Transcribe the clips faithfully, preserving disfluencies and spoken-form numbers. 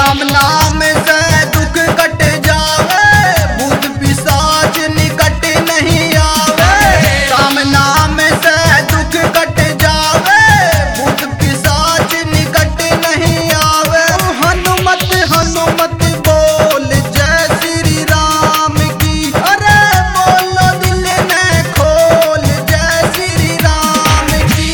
राम नाम से दुख कट जावे, भूत पिशाच निकट नहीं आवे। राम नाम से दुख कट जावे, भूत पिशाच निकट नहीं आवे। हनुमत हनुमत बोल जय श्री राम की, अरे बोलो दिल ने खोल जय श्री राम की।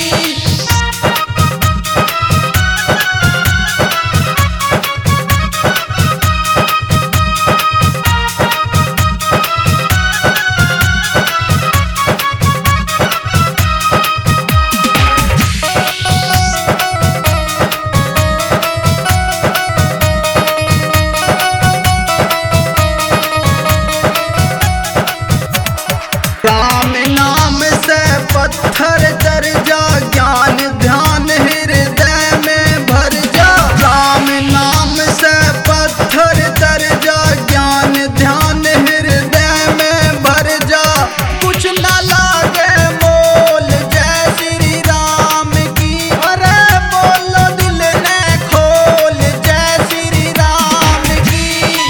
राम नाम से पत्थर तर जा, ज्ञान ध्यान हृदय में भर जा। राम नाम से पत्थर तर जा, ज्ञान ध्यान हृदय में भर जा। कुछ न लागे मोल जय श्री राम की, अरे बोलो दिल ने खोल जय श्री राम की।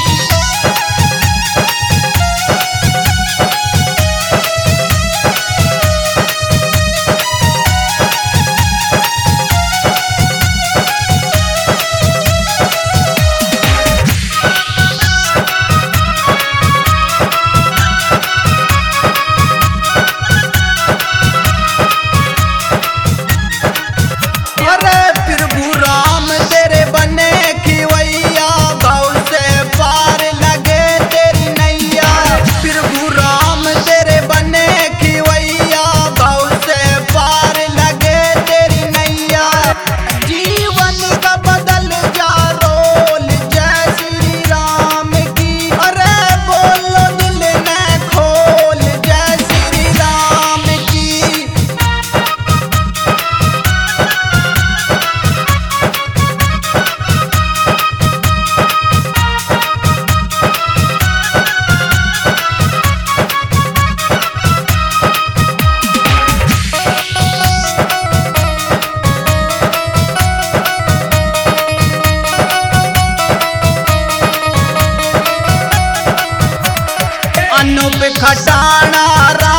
अरे प्रभु राम तेरे बने खिवैया, भव से पार लगे तेरी नैया। प्रभु राम तेरे बने खिवैया, भव से पार लगे तेरी नैया। जीवन का बदल जा रोल जय श्री राम की, अरे बोलो दिल ने खोल जय श्री राम की। अनूप खटाना